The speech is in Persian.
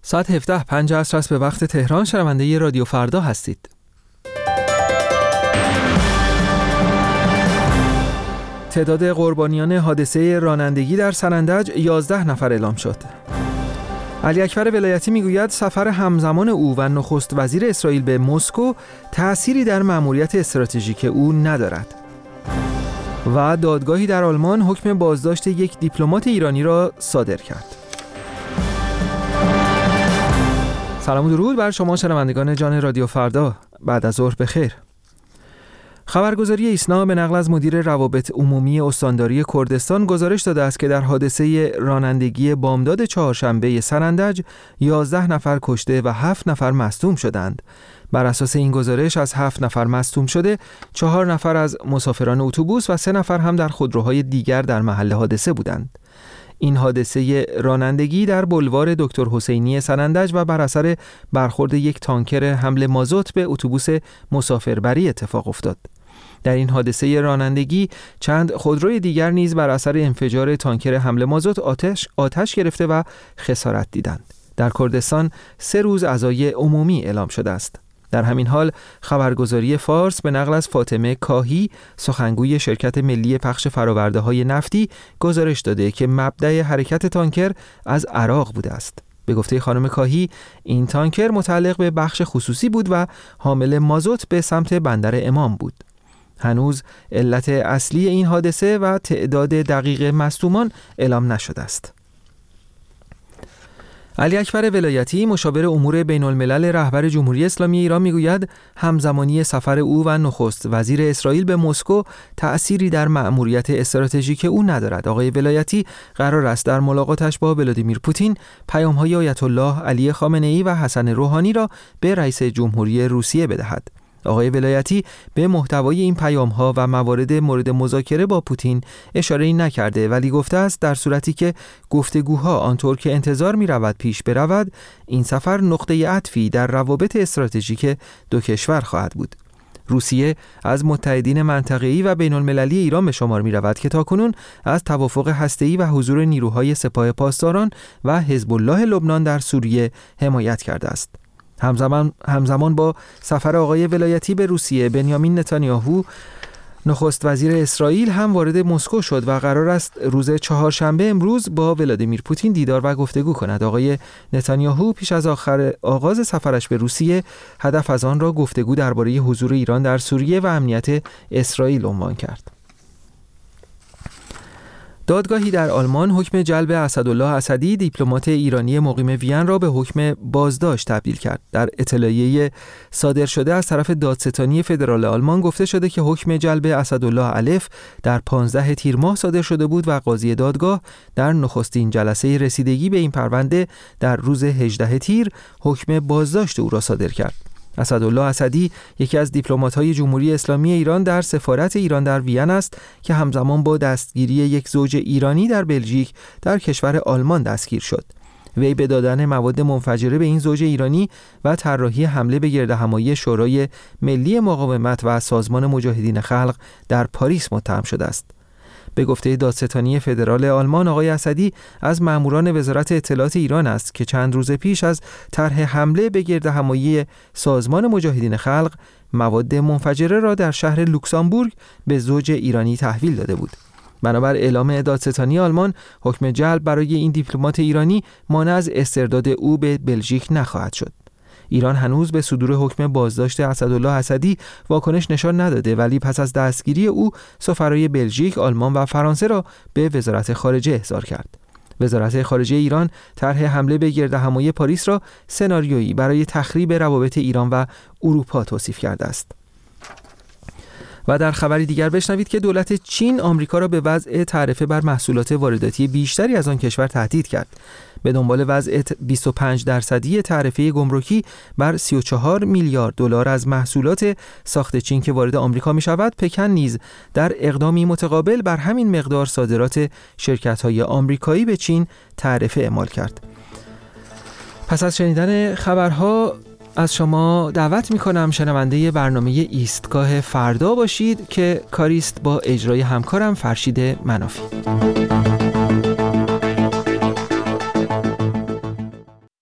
ساعت 17:05 عصر است به وقت تهران. شنونده رادیو فردا هستید. تعداد قربانیان حادثه رانندگی در سنندج 11 نفر اعلام شد. علی اکبر ولایتی میگوید سفر همزمان او و نخست وزیر اسرائیل به مسکو تأثیری در مأموریت استراتژیک او ندارد. و دادگاهی در آلمان حکم بازداشت یک دیپلمات ایرانی را صادر کرد. سلام و درود بر شما شنوندگان جان رادیو فردا. بعد از ظهر بخیر. خبرگزاری ایسنا به نقل از مدیر روابط عمومی استانداری کردستان گزارش داده است که در حادثه رانندگی بامداد چهارشنبه سنندج 11 نفر کشته و 7 نفر مصدوم شدند. بر اساس این گزارش از 7 نفر مصدوم شده 4 نفر از مسافران اتوبوس و 3 نفر هم در خودروهای دیگر در محل حادثه بودند. این حادثه رانندگی در بولوار دکتر حسینی سنندج و بر اثر برخورد یک تانکر حمل مازوت به اتوبوس مسافربری اتفاق افتاد. در این حادثه رانندگی چند خودروی دیگر نیز بر اثر انفجار تانکر حمل مازوت آتش گرفته و خسارت دیدند. در کردستان 3 روز عزای عمومی اعلام شده است. در همین حال خبرگزاری فارس به نقل از فاطمه کاهی سخنگوی شرکت ملی پخش فرآورده‌های نفتی گزارش داده که مبدأ حرکت تانکر از عراق بوده است. به گفته خانم کاهی این تانکر متعلق به بخش خصوصی بود و حامل مازوت به سمت بندر امام بود. هنوز علت اصلی این حادثه و تعداد دقیق مصدومان اعلام نشده است. علی اکبر ولایتی مشاور امور بین الملل رهبر جمهوری اسلامی ایران میگوید همزمانی سفر او و نخست وزیر اسرائیل به مسکو تأثیری در مأموریت استراتژیک او ندارد. آقای ولایتی قرار است در ملاقاتش با ولادیمیر پوتین پیام‌های آیت الله علی خامنه‌ای و حسن روحانی را به رئیس جمهوری روسیه بدهد. آقای ولایتی به محتوای این پیام‌ها و موارد مورد مذاکره با پوتین اشاره‌ای نکرده، ولی گفته است در صورتی که گفتگوها آنطور که انتظار می‌رود پیش برود، این سفر نقطه عطفی در روابط استراتژیک دو کشور خواهد بود. روسیه از متحدین منطقه‌ای و بین‌المللی ایران به شمار می‌رود که تاکنون از توافق هسته‌ای و حضور نیروهای سپاه پاسداران و حزب الله لبنان در سوریه حمایت کرده است. همزمان با سفر آقای ولایتی به روسیه، بنیامین نتانیاهو نخست وزیر اسرائیل هم وارد مسکو شد و قرار است روز چهارشنبه امروز با ولادیمیر پوتین دیدار و گفتگو کند. آقای نتانیاهو پیش از آغاز سفرش به روسیه هدف از آن را گفتگو درباره حضور ایران در سوریه و امنیت اسرائیل عنوان کرد. دادگاهی در آلمان حکم جلب اسدالله اسدی دیپلمات ایرانی مقیم وین را به حکم بازداشت تبدیل کرد. در اطلاعیه صادر شده از طرف دادستانی فدرال آلمان گفته شده که حکم جلب اسدالله الف در 15 تیر ماه صادر شده بود و قاضی دادگاه در نخستین جلسه رسیدگی به این پرونده در روز 18 تیر حکم بازداشت او را صادر کرد. اسدالله اسدی یکی از دیپلمات‌های جمهوری اسلامی ایران در سفارت ایران در وین است که همزمان با دستگیری یک زوج ایرانی در بلژیک در کشور آلمان دستگیر شد. وی به دادن مواد منفجره به این زوج ایرانی و طراحی حمله به گردهمایی شورای ملی مقاومت و سازمان مجاهدین خلق در پاریس متهم شده است. به گفته دادستانی فدرال آلمان آقای اسدی از ماموران وزارت اطلاعات ایران است که چند روز پیش از طرح حمله به گردهمایی سازمان مجاهدین خلق مواد منفجره را در شهر لوکزامبورگ به زوج ایرانی تحویل داده بود. بنابر اعلام دادستانی آلمان حکم جلب برای این دیپلمات ایرانی مانع از استرداد او به بلژیک نخواهد شد. ایران هنوز به صدور حکم بازداشت اسدالله اسدی واکنش نشان نداده، ولی پس از دستگیری او سفرای بلژیک، آلمان و فرانسه را به وزارت خارجه احضار کرد. وزارت خارجه ایران طرح حمله به گردهمایی پاریس را سناریویی برای تخریب روابط ایران و اروپا توصیف کرده است. و در خبری دیگر بشنوید که دولت چین آمریکا را به وضع تعرفه بر محصولات وارداتی بیشتری از آن کشور تهدید کرد. به دنبال وضع 25% تعرفه گمرکی بر 34 میلیارد دلار از محصولات ساخت چین که وارد آمریکا می شود، پکن نیز در اقدامی متقابل بر همین مقدار صادرات شرکت‌های آمریکایی به چین تعرفه اعمال کرد. پس از شنیدن خبرها از شما دعوت میکنم شنونده برنامه ایستگاه فردا باشید که کاریست با اجرای همکارم فرشید منافی.